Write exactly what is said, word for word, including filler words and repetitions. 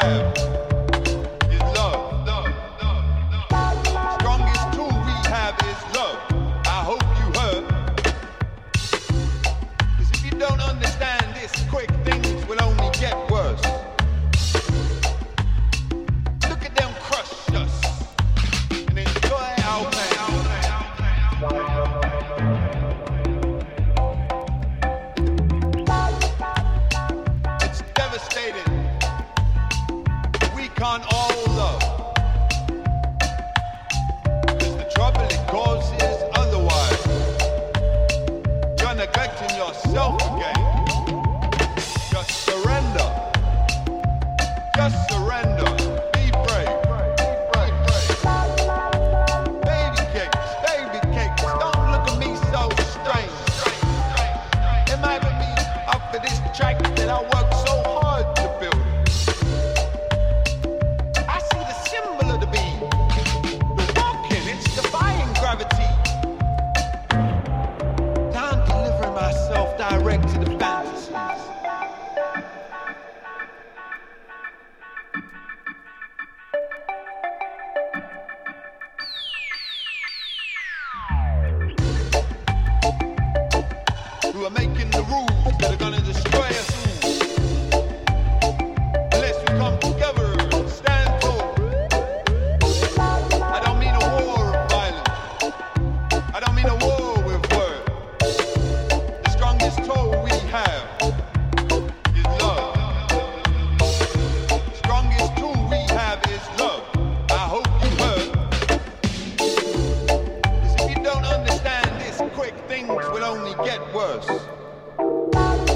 have is love. Love, love, love. Strongest tool we have is love. I hope you heard. 'Cause if you don't understand this quick, things will only get worse. Look at them crush us and enjoy our pain. It's devastating. We can't all love. 'Cause the trouble it causes otherwise. You're neglecting yourself again. Just surrender. Just surrender. Be brave. Baby cakes, baby cakes. Don't look at me so strange. It might be me up for this track that I worked so hard to build. I see the symbol of the beat. The walking, it's defying gravity. Down delivering myself direct to the fantasies. Who are making the rules that are gonna destroy